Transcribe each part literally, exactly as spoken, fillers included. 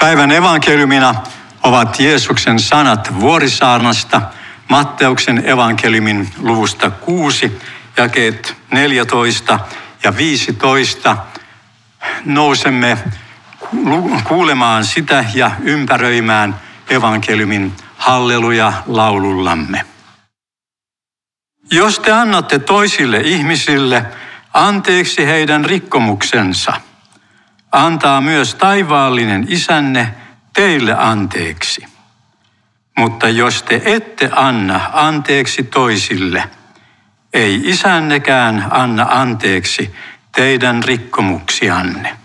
Päivän evankeliumina ovat Jeesuksen sanat Vuorisaarnasta, Matteuksen evankeliumin luvusta kuusi, jakeet neljätoista ja viisitoista. Nousemme kuulemaan sitä ja ympäröimään evankeliumin halleluja-laulullamme. Jos te annatte toisille ihmisille anteeksi heidän rikkomuksensa, antaa myös taivaallinen Isänne teille anteeksi. Mutta jos te ette anna anteeksi toisille, ei Isännekään anna anteeksi teidän rikkomuksianne.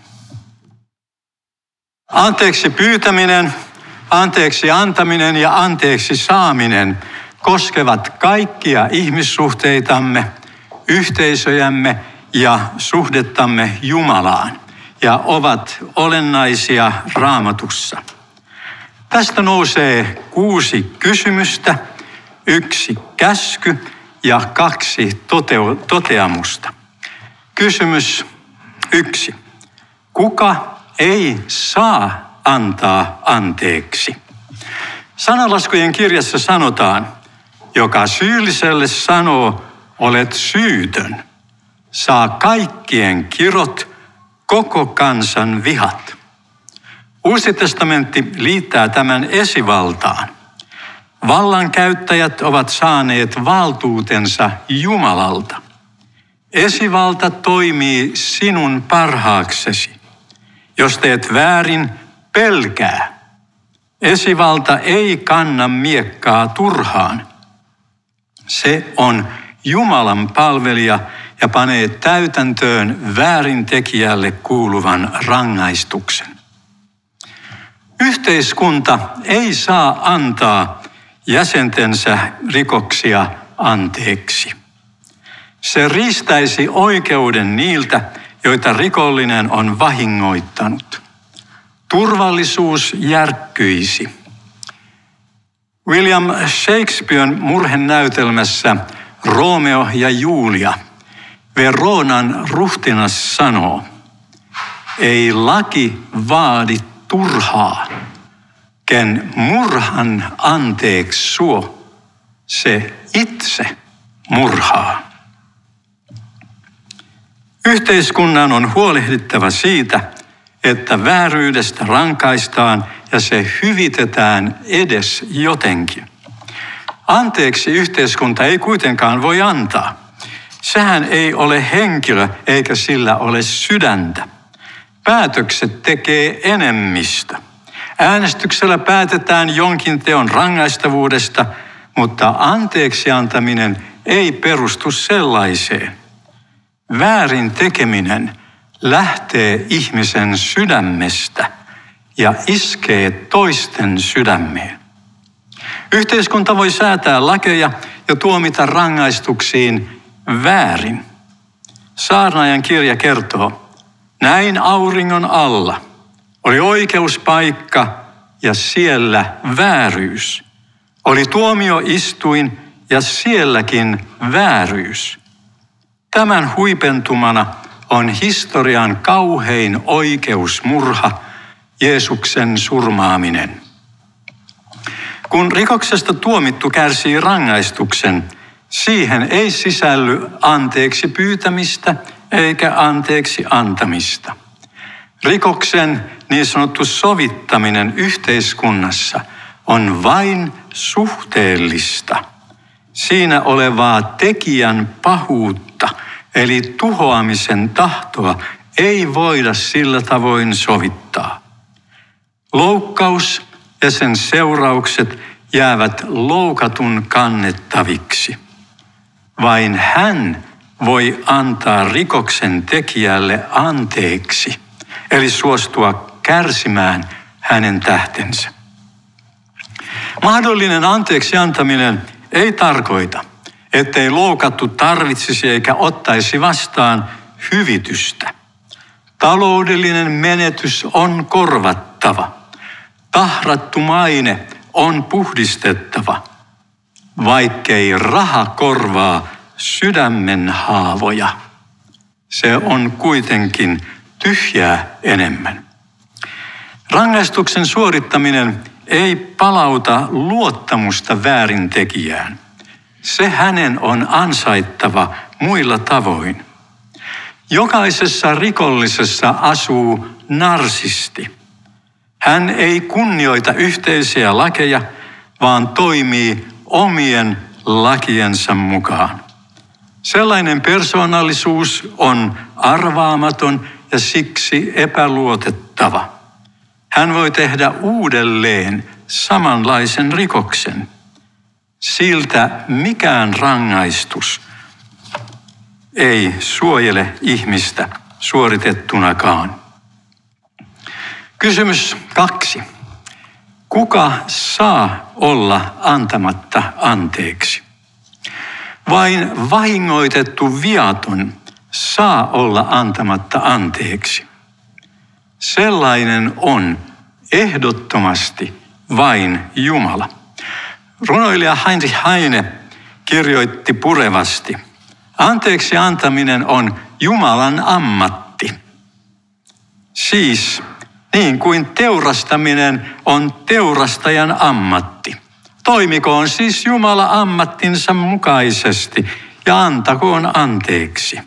Anteeksi pyytäminen, anteeksi antaminen ja anteeksi saaminen koskevat kaikkia ihmissuhteitamme, yhteisöjämme ja suhdettamme Jumalaan ja ovat olennaisia Raamatussa. Tästä nousee kuusi kysymystä, yksi käsky ja kaksi toteu- toteamusta. Kysymys yksi. Kuka ei saa antaa anteeksi? Sananlaskujen kirjassa sanotaan, joka syylliselle sanoo, olet syytön, saa kaikkien kirot, koko kansan vihat. Uusi testamentti liittää tämän esivaltaan. Vallankäyttäjät ovat saaneet valtuutensa Jumalalta. Esivalta toimii sinun parhaaksesi. Jos teet väärin, pelkää. Esivalta ei kanna miekkaa turhaan. Se on Jumalan palvelija ja panee täytäntöön väärintekijälle kuuluvan rangaistuksen. Yhteiskunta ei saa antaa jäsentensä rikoksia anteeksi. Se riistäisi oikeuden niiltä, joita rikollinen on vahingoittanut. Turvallisuus järkkyisi. William Shakespearen murhenäytelmässä Romeo ja Julia Veronan ruhtinas sanoo, ei laki vaadi turhaa, ken murhan anteeksi suo, se itse murhaa. Yhteiskunnan on huolehdittava siitä, että vääryydestä rankaistaan ja se hyvitetään edes jotenkin. Anteeksi yhteiskunta ei kuitenkaan voi antaa. Sehän ei ole henkilö eikä sillä ole sydäntä. Päätökset tekee enemmistö. Äänestyksellä päätetään jonkin teon rangaistavuudesta, mutta anteeksi antaminen ei perustu sellaiseen. Väärin tekeminen lähtee ihmisen sydämestä ja iskee toisten sydämeen. Yhteiskunta voi säätää lakeja ja tuomita rangaistuksiin väärin. Saarnaajan kirja kertoo, näin auringon alla oli oikeuspaikka ja siellä vääryys. Oli tuomioistuin ja sielläkin vääryys. Tämän huipentumana on historian kauhein oikeusmurha, Jeesuksen surmaaminen. Kun rikoksesta tuomittu kärsii rangaistuksen, siihen ei sisälly anteeksi pyytämistä eikä anteeksi antamista. Rikoksen niin sanottu sovittaminen yhteiskunnassa on vain suhteellista. Siinä olevaa tekijän pahuutta, eli tuhoamisen tahtoa, ei voida sillä tavoin sovittaa. Loukkaus ja sen seuraukset jäävät loukatun kannettaviksi. Vain hän voi antaa rikoksen tekijälle anteeksi, eli suostua kärsimään hänen tähtensä. Mahdollinen anteeksi antaminen ei tarkoita, ettei loukattu tarvitsisi eikä ottaisi vastaan hyvitystä. Taloudellinen menetys on korvattava. Tahrattu maine on puhdistettava, vaikkei raha korvaa sydämen haavoja. Se on kuitenkin tyhjää enemmän. Rangaistuksen suorittaminen ei palauta luottamusta väärintekijään. Se hänen on ansaittava muilla tavoin. Jokaisessa rikollisessa asuu narsisti. Hän ei kunnioita yhteisiä lakeja, vaan toimii omien lakiensa mukaan. Sellainen persoonallisuus on arvaamaton ja siksi epäluotettava. Hän voi tehdä uudelleen samanlaisen rikoksen. Siltä mikään rangaistus ei suojele ihmistä suoritettunakaan. Kysymys kaksi. Kuka saa olla antamatta anteeksi? Vain vahingoitettu viaton saa olla antamatta anteeksi. Sellainen on ehdottomasti vain Jumala. Runoilija Heinrich Heine kirjoitti purevasti: anteeksi antaminen on Jumalan ammatti. Siis niin kuin teurastaminen on teurastajan ammatti. Toimikoon siis Jumala ammattinsa mukaisesti ja antakoon anteeksi.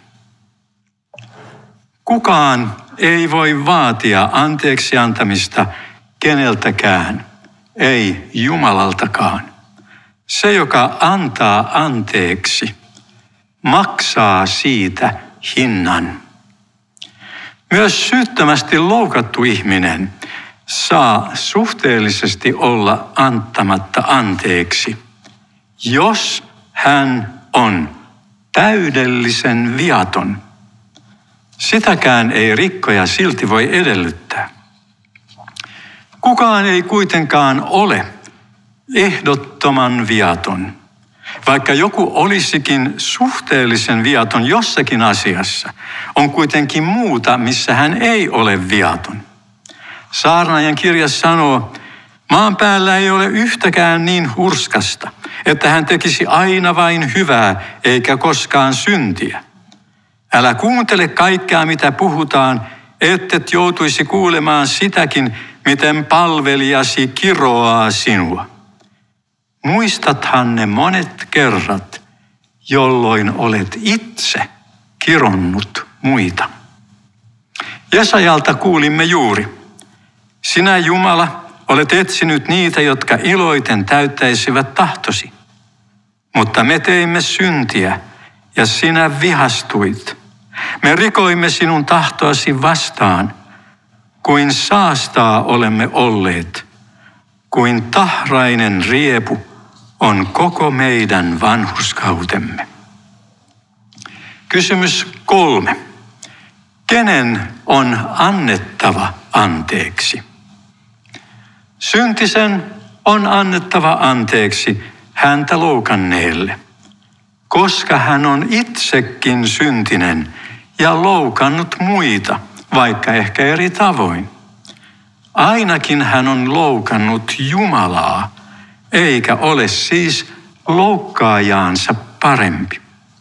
Kukaan ei voi vaatia anteeksi antamista keneltäkään, ei Jumalaltakaan. Se, joka antaa anteeksi, maksaa siitä hinnan. Myös syyttömästi loukattu ihminen saa suhteellisesti olla antamatta anteeksi, jos hän on täydellisen viaton. Sitäkään ei rikkoja silti voi edellyttää. Kukaan ei kuitenkaan ole ehdottoman viaton. Vaikka joku olisikin suhteellisen viaton jossakin asiassa, on kuitenkin muuta, missä hän ei ole viaton. Saarnaajan kirja sanoo, maan päällä ei ole yhtäkään niin hurskasta, että hän tekisi aina vain hyvää eikä koskaan syntiä. Älä kuuntele kaikkea, mitä puhutaan, ettet joutuisi kuulemaan sitäkin, miten palvelijasi kiroaa sinua. Muistathan ne monet kerrat, jolloin olet itse kironnut muita. Jesajalta kuulimme juuri. Sinä, Jumala, olet etsinyt niitä, jotka iloiten täyttäisivät tahtosi. Mutta me teimme syntiä ja sinä vihastuit. Me rikoimme sinun tahtoasi vastaan. Kuin saastaa olemme olleet, kuin tahrainen riepu on koko meidän vanhurskautemme. Kysymys kolme. Kenen on annettava anteeksi? Syntisen on annettava anteeksi häntä loukanneelle, koska hän on itsekin syntinen ja loukannut muita, vaikka ehkä eri tavoin. Ainakin hän on loukannut Jumalaa, eikä ole siis loukkaajaansa parempi.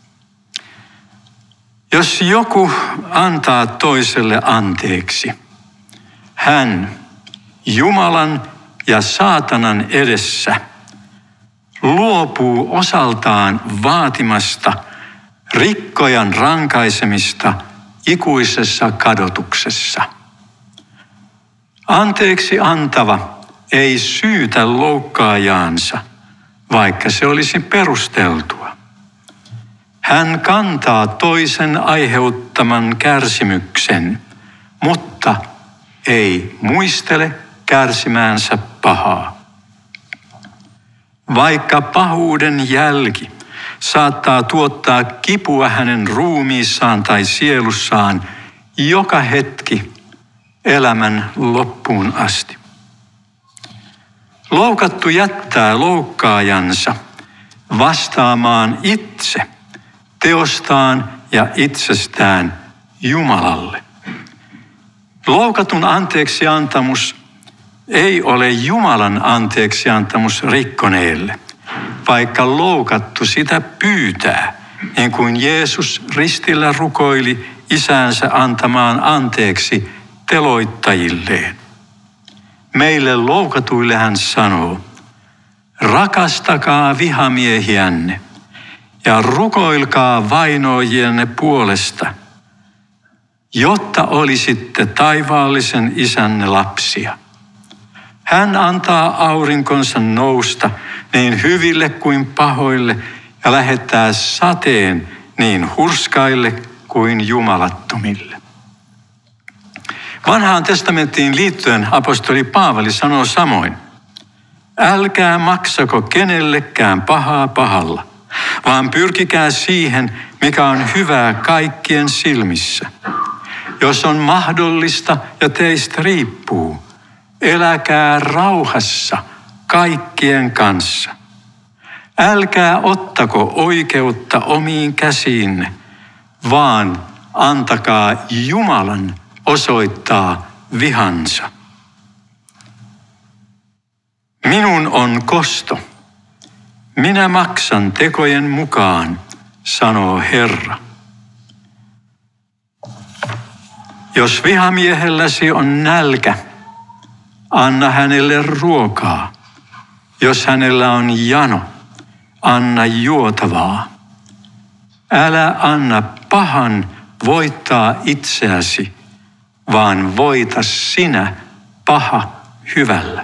Jos joku antaa toiselle anteeksi, hän Jumalan ja saatanan edessä luopuu osaltaan vaatimasta rikkojan rankaisemista ikuisessa kadotuksessa. Anteeksi antava ei syytä loukkaajaansa, vaikka se olisi perusteltua. Hän kantaa toisen aiheuttaman kärsimyksen, mutta ei muistele kärsimäänsä pahaa. Vaikka pahuuden jälki saattaa tuottaa kipua hänen ruumiissaan tai sielussaan joka hetki elämän loppuun asti. Loukattu jättää loukkaajansa vastaamaan itse teostaan ja itsestään Jumalalle. Loukatun anteeksiantamus ei ole Jumalan anteeksiantamus rikkoneelle, vaikka loukattu sitä pyytää, niin kuin Jeesus ristillä rukoili Isänsä antamaan anteeksi teloittajilleen. meille loukatuille hän sanoo, rakastakaa vihamiehiänne ja rukoilkaa vainoajienne puolesta, jotta olisitte taivaallisen isänne lapsia. Hän antaa aurinkonsa nousta niin hyville kuin pahoille ja lähettää sateen niin hurskaille kuin jumalattomille. Vanhaan testamenttiin liittyen apostoli Paavali sanoo samoin, älkää maksako kenellekään pahaa pahalla, vaan pyrkikää siihen, mikä on hyvää kaikkien silmissä. Jos on mahdollista ja teistä riippuu, eläkää rauhassa kaikkien kanssa. Älkää ottako oikeutta omiin käsiinne, vaan antakaa Jumalan osoittaa vihansa. Minun on kosto. Minä maksan tekojen mukaan, sanoo Herra. Jos vihamiehelläsi on nälkä, anna hänelle ruokaa. Jos hänellä on jano, anna juotavaa. Älä anna pahan voittaa itseäsi, vaan voita sinä paha hyvällä.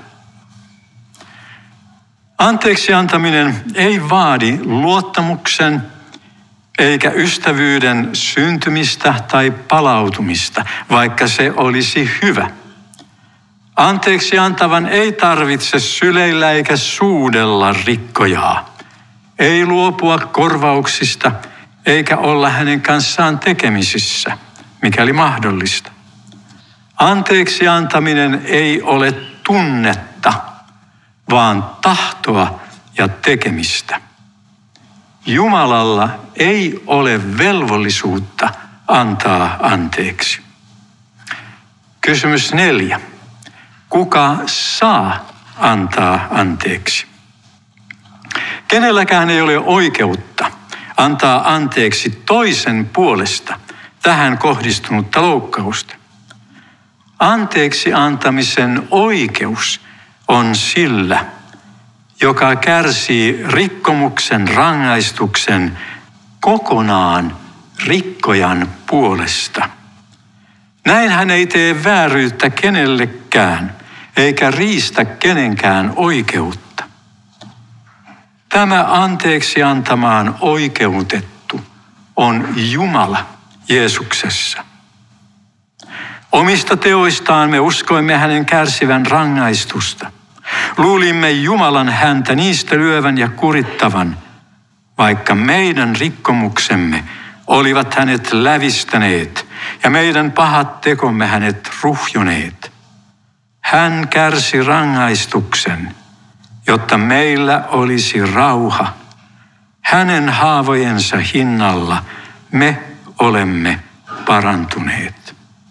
Anteeksi antaminen ei vaadi luottamuksen eikä ystävyyden syntymistä tai palautumista, vaikka se olisi hyvä. Anteeksi antavan ei tarvitse syleillä eikä suudella rikkojaa. Ei luopua korvauksista eikä olla hänen kanssaan tekemisissä, mikäli mahdollista. Anteeksi antaminen ei ole tunnetta, vaan tahtoa ja tekemistä. Jumalalla ei ole velvollisuutta antaa anteeksi. Kysymys neljä. Kuka saa antaa anteeksi? Kenelläkään ei ole oikeutta antaa anteeksi toisen puolesta tähän kohdistunutta loukkausta. Anteeksi antamisen oikeus on sillä, joka kärsii rikkomuksen rangaistuksen kokonaan rikkojan puolesta. Näin hän ei tee vääryyttä kenellekään, eikä riistä kenenkään oikeutta. Tämä anteeksi antamaan oikeutettu on Jumala Jeesuksessa. Omista teoistaan me uskoimme hänen kärsivän rangaistusta. Luulimme Jumalan häntä niistä lyövän ja kurittavan, vaikka meidän rikkomuksemme olivat hänet lävistäneet ja meidän pahat tekomme hänet ruhjoneet. Hän kärsi rangaistuksen, jotta meillä olisi rauha. Hänen haavojensa hinnalla me olemme parantuneet.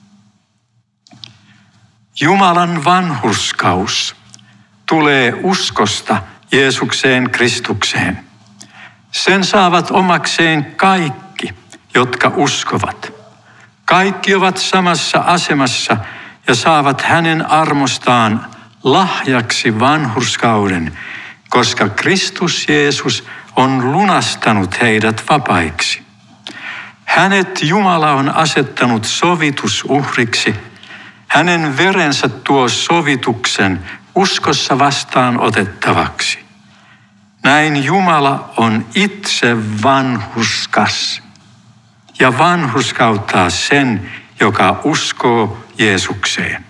Jumalan vanhurskaus tulee uskosta Jeesukseen Kristukseen. Sen saavat omakseen kaikki, jotka uskovat. Kaikki ovat samassa asemassa ja saavat hänen armostaan lahjaksi vanhurskauden, koska Kristus Jeesus on lunastanut heidät vapaiksi. Hänet Jumala on asettanut sovitusuhriksi. Hänen verensä tuo sovituksen uskossa vastaan otettavaksi. Näin Jumala on itse vanhurskas ja vanhurskauttaa sen, joka uskoo Jeesukseen.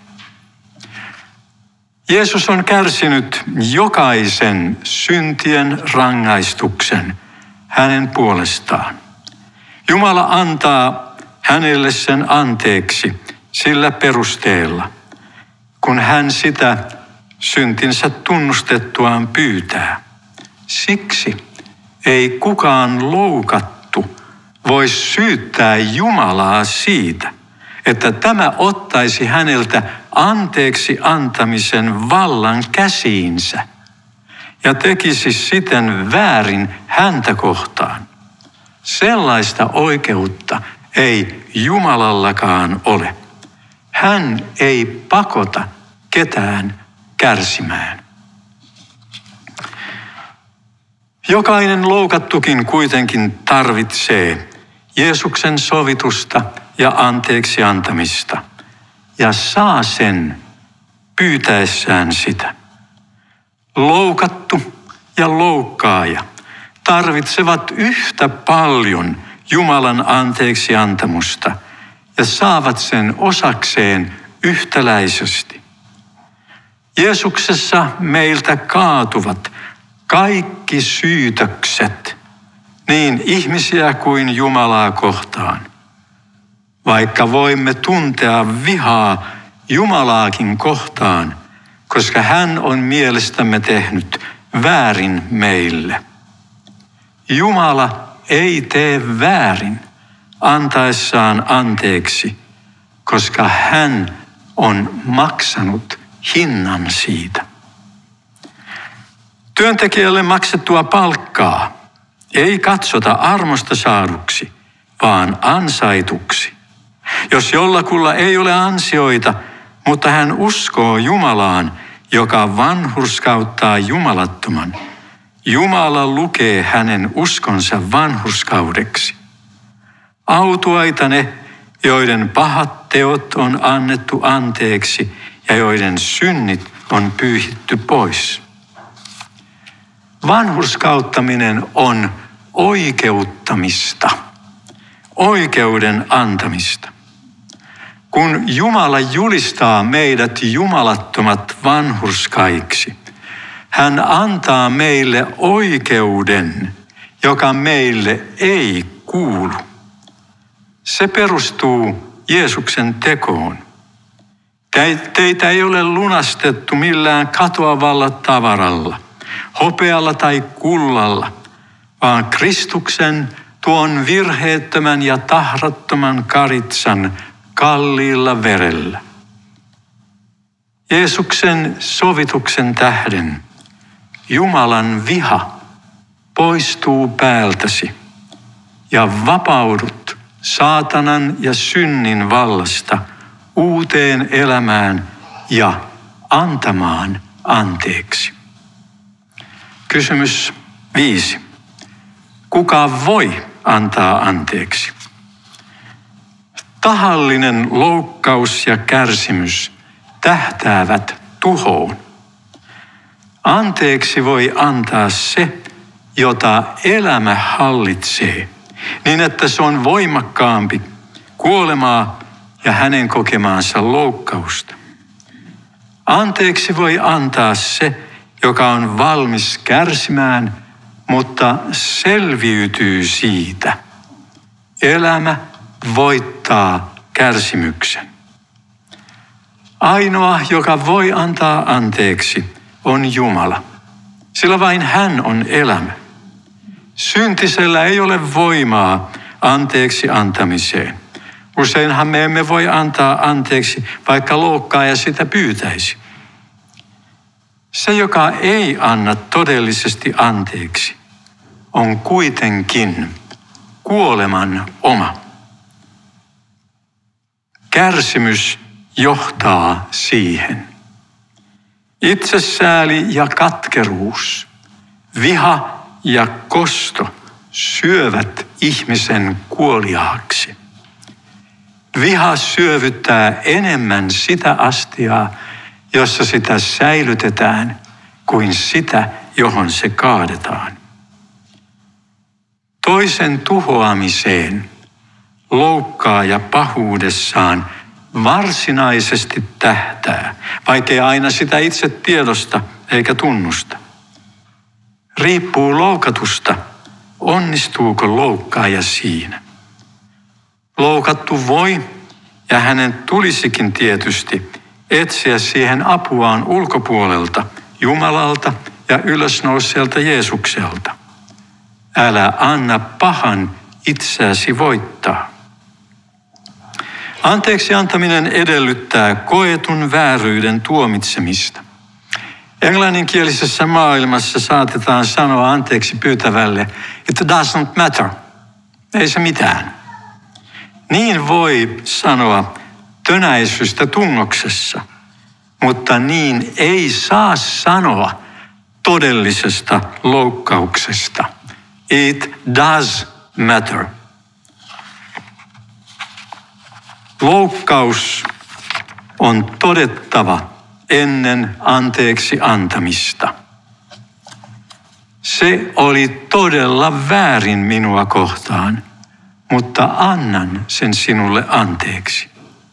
Jeesus on kärsinyt jokaisen syntien rangaistuksen hänen puolestaan. Jumala antaa hänelle sen anteeksi sillä perusteella, kun hän sitä syntinsä tunnustettuaan pyytää. Siksi ei kukaan loukattu voi syyttää Jumalaa siitä, että tämä ottaisi häneltä anteeksi antamisen vallan käsiinsä ja tekisi siten väärin häntä kohtaan. Sellaista oikeutta ei Jumalallakaan ole. Hän ei pakota ketään kärsimään. Jokainen loukattukin kuitenkin tarvitsee Jeesuksen sovitusta ja anteeksi antamista ja saa sen pyytäessään sitä. Loukattu ja loukkaaja tarvitsevat yhtä paljon Jumalan anteeksi antamusta ja saavat sen osakseen yhtäläisesti. Jeesuksessa meiltä kaatuvat kaikki syytökset, niin ihmisiä kuin Jumalaa kohtaan. Vaikka voimme tuntea vihaa Jumalaakin kohtaan, koska hän on mielestämme tehnyt väärin meille. Jumala ei tee väärin antaessaan anteeksi, koska hän on maksanut hinnan siitä. Työntekijälle maksettua palkkaa ei katsota armosta saaduksi, vaan ansaituksi. Jos jollakulla ei ole ansioita, mutta hän uskoo Jumalaan, joka vanhurskauttaa jumalattoman, Jumala lukee hänen uskonsa vanhurskaudeksi. Autuaita ne, joiden pahat teot on annettu anteeksi ja joiden synnit on pyyhitty pois. Vanhurskauttaminen on oikeuttamista, oikeuden antamista. Kun Jumala julistaa meidät jumalattomat vanhurskaiksi, hän antaa meille oikeuden, joka meille ei kuulu. Se perustuu Jeesuksen tekoon. Teitä ei ole lunastettu millään katoavalla tavaralla, hopealla tai kullalla, vaan Kristuksen tuon virheettömän ja tahrattoman karitsan kalliilla verellä. Jeesuksen sovituksen tähden Jumalan viha poistuu päältäsi ja vapaudut saatanan ja synnin vallasta uuteen elämään ja antamaan anteeksi. Kysymys viisi. Kuka voi antaa anteeksi? Tahallinen loukkaus ja kärsimys tähtäävät tuhoon. Anteeksi voi antaa se, jota elämä hallitsee, niin että se on voimakkaampi kuolemaa ja hänen kokemaansa loukkausta. Anteeksi voi antaa se, joka on valmis kärsimään, mutta selviytyy siitä. Elämä voittaa kärsimyksen. Ainoa, joka voi antaa anteeksi, on Jumala, sillä vain hän on elämä. Syntisellä ei ole voimaa anteeksi antamiseen. Useinhan me emme voi antaa anteeksi, vaikka loukkaaja sitä pyytäisi. Se, joka ei anna todellisesti anteeksi, on kuitenkin kuoleman oma. Kärsimys johtaa siihen. Itsesääli ja katkeruus, viha ja kosto syövät ihmisen kuoliaaksi. Viha syövyttää enemmän sitä astiaa, jossa sitä säilytetään, kuin sitä, johon se kaadetaan. Toisen tuhoamiseen loukkaaja pahuudessaan varsinaisesti tähtää, vaikkei aina sitä itse tiedosta eikä tunnusta. Riippuu loukatusta, onnistuuko loukkaaja siinä. Loukattu voi, ja hänen tulisikin tietysti, etsiä siihen apuaan ulkopuolelta, Jumalalta ja ylösnouseelta Jeesukselta. Älä anna pahan itseäsi voittaa. Anteeksi antaminen edellyttää koetun vääryyden tuomitsemista. Englanninkielisessä maailmassa saatetaan sanoa anteeksi pyytävälle, it doesn't matter. Ei se mitään. Niin voi sanoa tönäisystä tungoksessa, mutta niin ei saa sanoa todellisesta loukkauksesta. It does matter. Loukkaus on todettava ennen anteeksi antamista. Se oli todella väärin minua kohtaan, mutta annan sen sinulle anteeksi.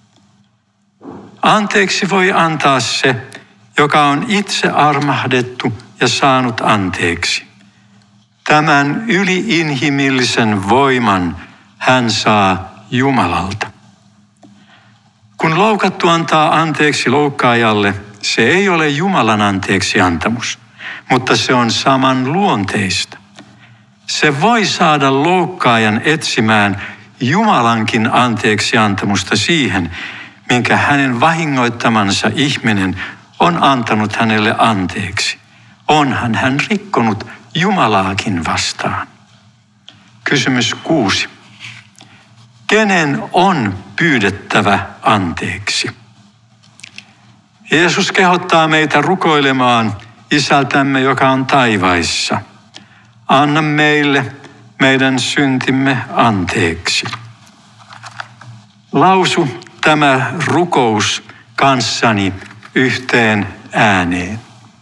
Anteeksi voi antaa se, joka on itse armahdettu ja saanut anteeksi. Tämän yliinhimillisen voiman hän saa Jumalalta. Kun loukattu antaa anteeksi loukkaajalle, se ei ole Jumalan anteeksiantamus, mutta se on saman luonteista. Se voi saada loukkaajan etsimään Jumalankin anteeksiantamusta siihen, minkä hänen vahingoittamansa ihminen on antanut hänelle anteeksi. Onhan hän rikkonut Jumalaakin vastaan. Kysymys kuusi. Kenen on pyydettävä anteeksi? Jeesus kehottaa meitä rukoilemaan Isältämme, joka on taivaissa. Anna meille meidän syntimme anteeksi. Lausu tämä rukous kanssani yhteen ääneen.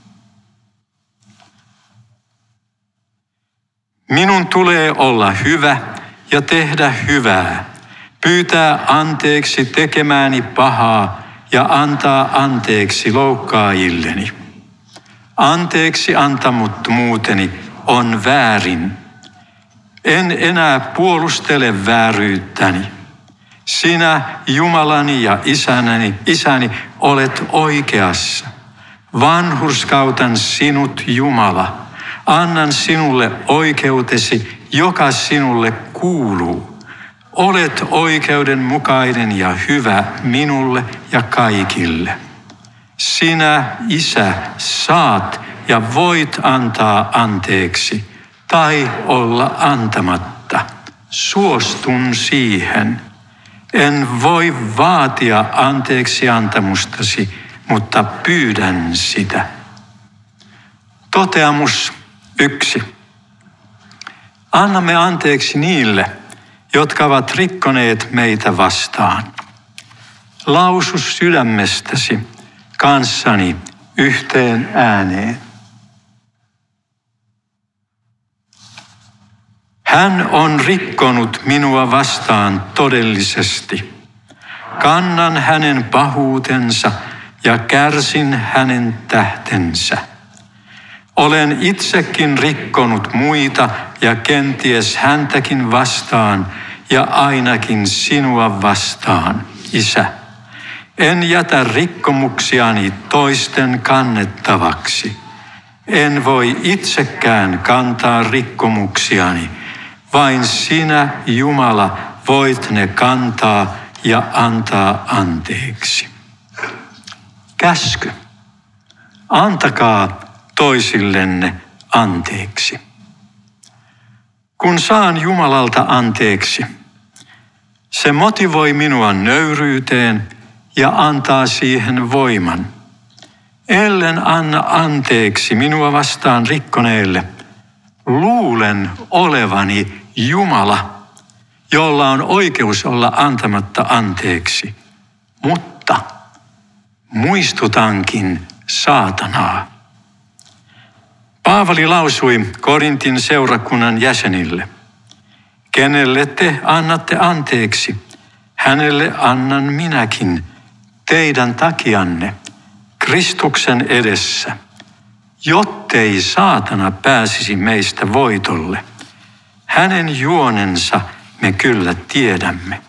Minun tulee olla hyvä ja tehdä hyvää, pyytää anteeksi tekemääni pahaa ja antaa anteeksi loukkaajilleni. Anteeksi antamuttomuuteni on väärin. En enää puolustele vääryyttäni. Sinä, Jumalani ja isänäni, isäni, olet oikeassa. Vanhurskautan sinut, Jumala. Annan sinulle oikeutesi, joka sinulle kuuluu. Olet oikeudenmukainen ja hyvä minulle ja kaikille. Sinä, Isä, saat ja voit antaa anteeksi tai olla antamatta. Suostun siihen. En voi vaatia anteeksi antamustasi, mutta pyydän sitä. Toteamus yksi. Annamme anteeksi niille, jotka ovat rikkoneet meitä vastaan. Lausu sydämestäsi kanssani yhteen ääneen. Hän on rikkonut minua vastaan todellisesti. Kannan hänen pahuutensa ja kärsin hänen tähtensä. Olen itsekin rikkonut muita ja kenties häntäkin vastaan ja ainakin sinua vastaan, Isä. En jätä rikkomuksiani toisten kannettavaksi. En voi itsekään kantaa rikkomuksiani. Vain sinä, Jumala, voit ne kantaa ja antaa anteeksi. Käsky. Antakaa toisillenne anteeksi. Kun saan Jumalalta anteeksi, se motivoi minua nöyryyteen ja antaa siihen voiman. Ellen anna anteeksi minua vastaan rikkoneelle, luulen olevani Jumala, jolla on oikeus olla antamatta anteeksi, mutta muistutankin saatanaa. Paavali lausui Korintin seurakunnan jäsenille, kenelle te annatte anteeksi, hänelle annan minäkin teidän takianne Kristuksen edessä, jottei saatana pääsisi meistä voitolle. Hänen juonensa me kyllä tiedämme.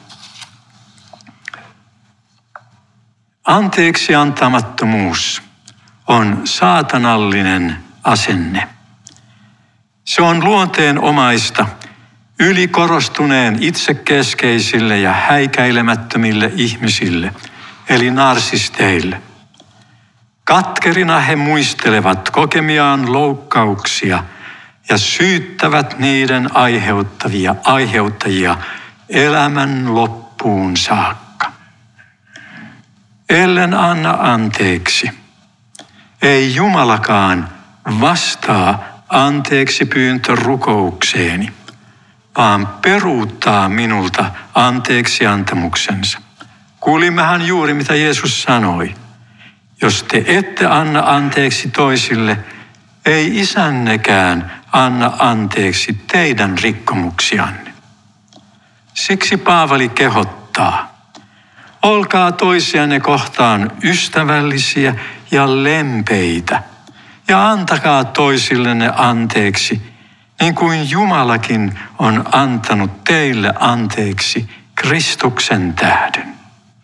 Anteeksi antamattomuus on saatanallinen asenne. Se on luonteenomaista ylikorostuneen itsekeskeisille ja häikäilemättömille ihmisille, eli narsisteille. Katkerina he muistelevat kokemiaan loukkauksia ja syyttävät niiden aiheuttavia aiheuttajia elämän loppuun saakka. ellen anna anteeksi. Ei Jumalakaan vastaa anteeksi pyyntö rukoukseeni, vaan peruuttaa minulta anteeksi antamuksensa. Kuulimmehan juuri, mitä Jeesus sanoi. Jos te ette anna anteeksi toisille, ei isännekään anna anteeksi teidän rikkomuksianne. Siksi Paavali kehottaa, olkaa toisianne kohtaan ystävällisiä ja lempeitä, ja antakaa toisillenne anteeksi, niin kuin Jumalakin on antanut teille anteeksi Kristuksen tähden.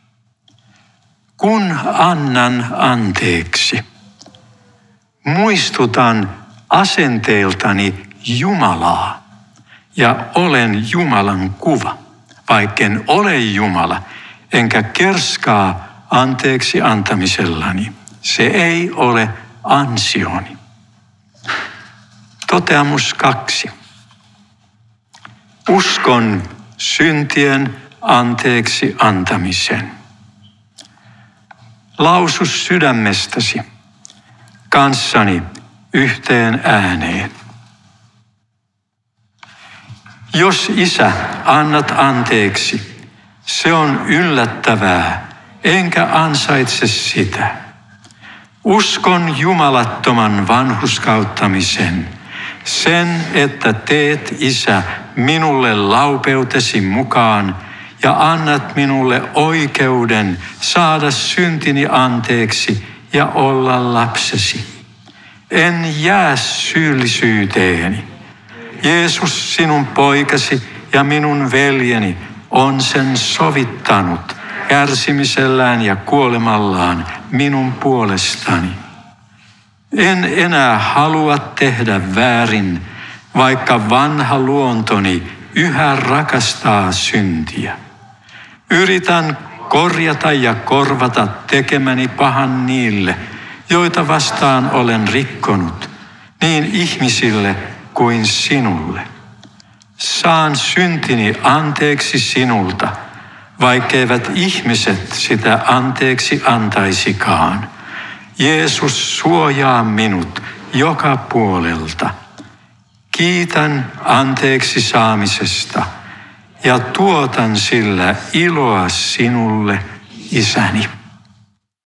Kun annan anteeksi, muistutan asenteeltani Jumalaa ja olen Jumalan kuva, vaikken ole Jumala, enkä kerskaa anteeksi antamisellani. Se ei ole ansioni. Toteamus kaksi. Uskon syntien anteeksi antamisen. Lausu sydämestäsi kanssani yhteen ääneen. Jos Isä, annat anteeksi, se on yllättävää, enkä ansaitse sitä. Uskon jumalattoman vanhurskauttamisen, sen, että teet, Isä, minulle laupeutesi mukaan ja annat minulle oikeuden saada syntini anteeksi ja olla lapsesi. En jää syyllisyyteeni. Jeesus, sinun poikasi ja minun veljeni, on sen sovittanut kärsimisellään ja kuolemallaan minun puolestani. En enää halua tehdä väärin, vaikka vanha luontoni yhä rakastaa syntiä. Yritän korjata ja korvata tekemäni pahan niille, joita vastaan olen rikkonut, niin ihmisille kuin sinulle. Saan syntini anteeksi sinulta, vaikkeivät ihmiset sitä anteeksi antaisikaan. Jeesus, suojaa minut joka puolelta. Kiitän anteeksi saamisesta ja tuotan sillä iloa sinulle, Isäni.